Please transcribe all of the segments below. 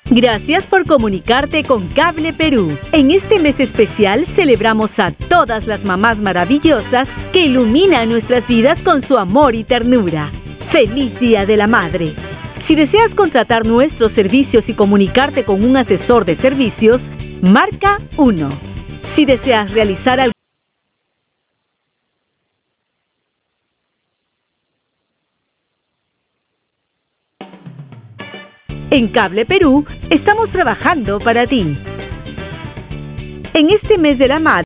Gracias por comunicarte con Cable Perú. En este mes especial celebramos a todas las mamás maravillosas que iluminan nuestras vidas con su amor y ternura. ¡Feliz Día de la Madre! Si deseas contratar nuestros servicios y comunicarte con un asesor de servicios, marca 1. Si deseas realizar algo en Cable Perú, estamos trabajando para ti. En este mes de la madre.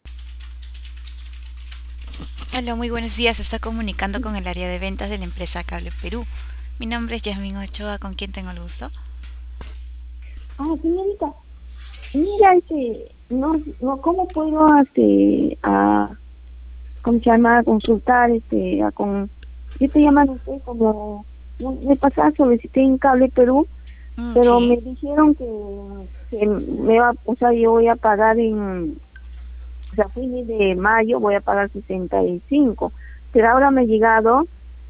Hola, muy buenos días. Se está comunicando con el área de ventas de la empresa Cable Perú. Mi nombre es Yasmin Ochoa, ¿con quién tengo el gusto? Señorita, mira, ¿cómo puedo, ¿cómo se llama? Consultar, yo estoy llamando a usted como, me pasaba solicité en Cable Perú, pero Sí. me dijeron que yo voy a pagar fines de mayo voy a pagar 65, pero ahora me ha llegado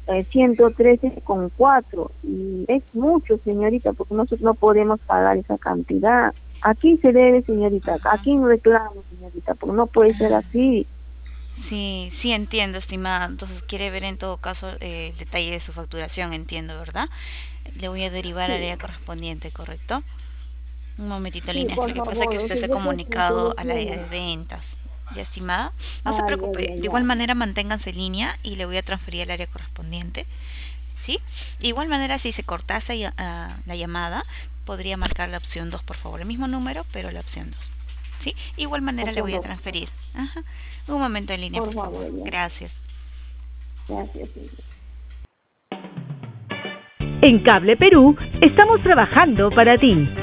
113,4 y es mucho, señorita, porque nosotros no podemos pagar esa cantidad. Aquí se debe, señorita, aquí no reclamo, señorita, porque no puede ser así. Sí, entiendo, estimada. Entonces quiere ver en todo caso el detalle de su facturación, entiendo, ¿verdad? Le voy a derivar al Sí, área correspondiente, ¿correcto? Un momentito, sí, Lina. por Lo que pasa es favor, que o usted sea, se ha yo sé que comunicado ustedes al área tienen. de ventas. ¿Ya, estimada? No se Ay, preocupe. ay, De ay, igual ay. manera, manténganse en línea y le voy a transferir al área correspondiente. ¿Sí? De igual manera, si se cortase la llamada, podría marcar la opción 2, por favor. El mismo número, pero la opción 2. ¿Sí? De igual manera le voy a Opción 2, transferir. Ajá. Un momento en línea, por por favor. favor, ya. Gracias. Gracias, señorita. En Cable Perú, estamos trabajando para ti.